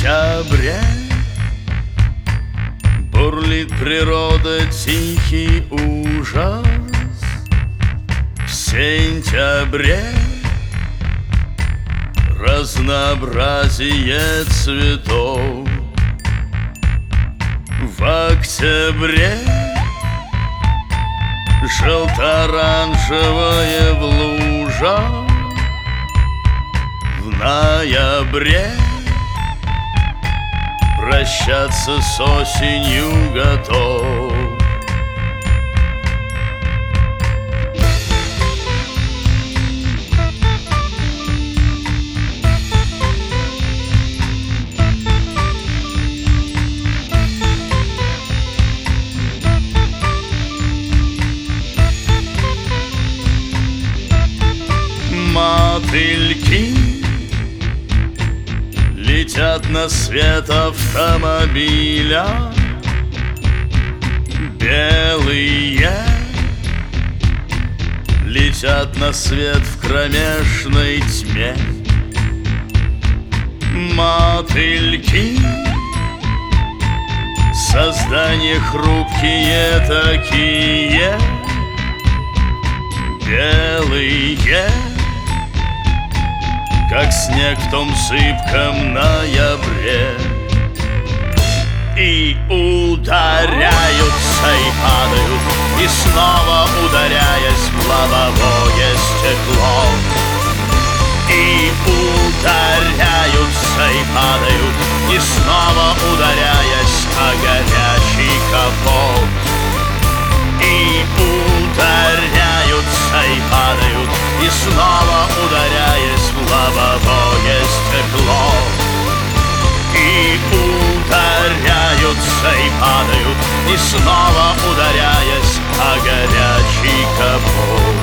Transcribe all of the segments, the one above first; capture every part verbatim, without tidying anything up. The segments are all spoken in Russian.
сентябре бурлит природа, тихий ужас. В сентябре разнообразие цветов. В октябре желто-оранжевое в лужах. В ноябре прощаться с осенью готов. Мотыльки летят на свет автомобиля. Белые летят на свет в кромешной тьме. Мотыльки создания хрупкие такие. Белые, как снег в том зыбком ноябре. И ударяются, и падают, и снова ударяясь в лобовое стекло. И ударяются, и падают, и снова ударяясь о горячий капот. И ударяются, и падают, и снова ударяясь в лобовое стекло. И ударяются, и падают, и снова ударяясь о горячий капот.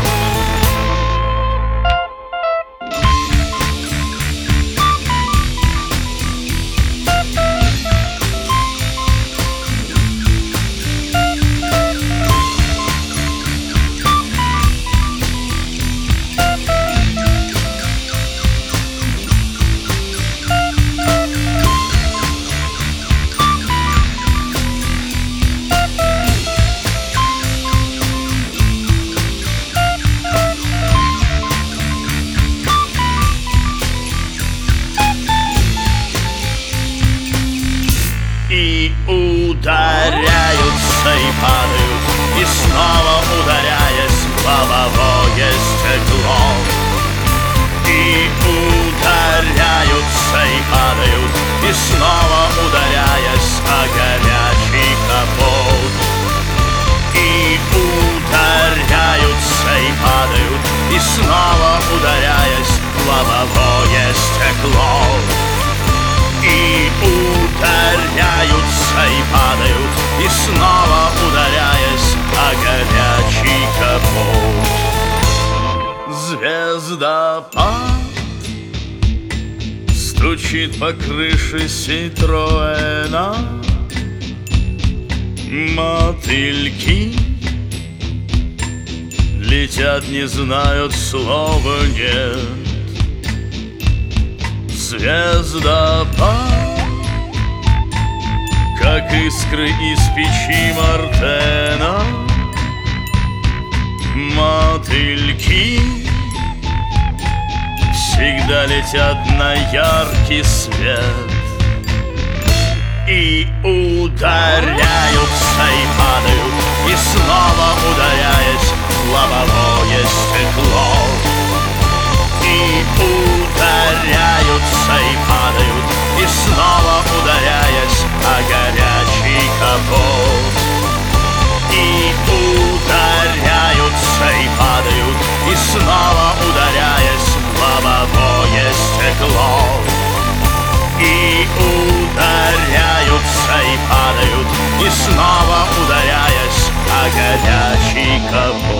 И ударяются, и падают, и снова ударяясь в лобовое стекло. И ударяются, и падают, и снова ударяясь о горячий капот. И ударяются, и падают, и снова ударяясь в лобовое стекло. И ударяются, и падают, и снова ударяясь о горячий капот. Звездопад стучит по крыше Ситроэна. Мотыльки летят, не знают слова «нет». Звездопад, как искры из печи Мартена. Мотыльки всегда летят на яркий свет. И ударяются, и падают, и снова ударяясь в лобовое стекло. И ударяются, и падают, и снова ударяясь о горячий капот. И ударяются, и падают, и снова ударяясь в лобовое стекло. И ударяются, и падают, и снова ударяясь о горячий капот.